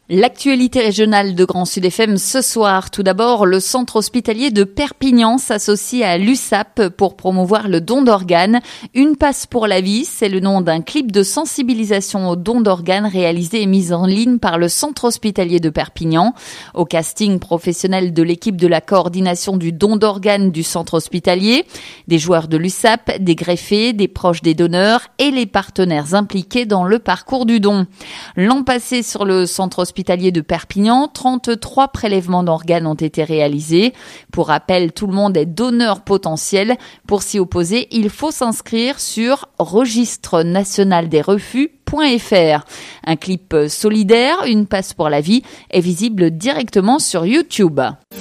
L'actualité régionale de Grand Sud FM ce soir. Tout d'abord, le centre hospitalier de Perpignan s'associe à l'USAP pour promouvoir le don d'organes. Une passe pour la vie, c'est le nom d'un clip de sensibilisation au don d'organes réalisé et mis en ligne par le centre hospitalier de Perpignan. Au casting professionnel de l'équipe de la coordination du don d'organes du centre hospitalier, des joueurs de l'USAP, des greffés, des proches des donneurs et les partenaires impliqués dans le parcours du don. L'an passé, sur le centre hospitalier de Perpignan, 33 prélèvements d'organes ont été réalisés. Pour rappel, tout le monde est donneur potentiel. Pour s'y opposer, il faut s'inscrire sur registre national des refus.fr. Un clip solidaire, une passe pour la vie, est visible directement sur YouTube.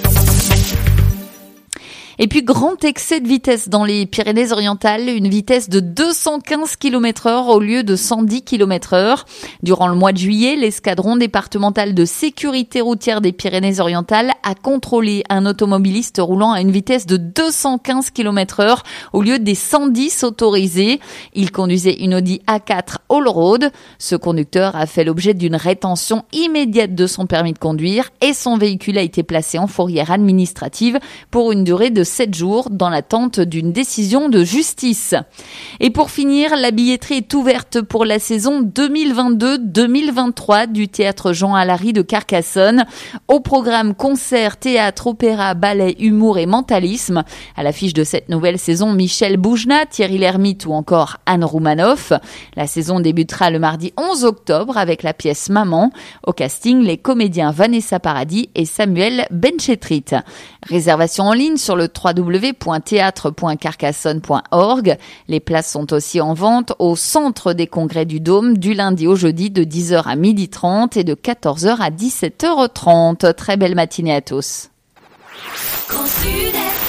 Et puis, grand excès de vitesse dans les Pyrénées-Orientales, une vitesse de 215 km/h au lieu de 110 km/h. Durant le mois de juillet, l'escadron départemental de sécurité routière des Pyrénées-Orientales a contrôlé un automobiliste roulant à une vitesse de 215 km/h au lieu des 110 autorisés. Il conduisait une Audi A4 Allroad. Ce conducteur a fait l'objet d'une rétention immédiate de son permis de conduire et son véhicule a été placé en fourrière administrative pour une durée de 7 jours dans l'attente d'une décision de justice. Et pour finir, la billetterie est ouverte pour la saison 2022-2023 du théâtre Jean Alary de Carcassonne. Au programme concert, théâtre, opéra, ballet, humour et mentalisme. À l'affiche de cette nouvelle saison, Michel Boujna, Thierry Lhermitte ou encore Anne Roumanoff. La saison débutera le mardi 11 octobre avec la pièce Maman. Au casting, les comédiens Vanessa Paradis et Samuel Benchetrit. Réservation en ligne sur le www.theatre.carcassonne.org. Les places sont aussi en vente au Centre des Congrès du Dôme du lundi au jeudi de 10h à 12h30 et de 14h à 17h30. Très belle matinée à tous. Grand Sud.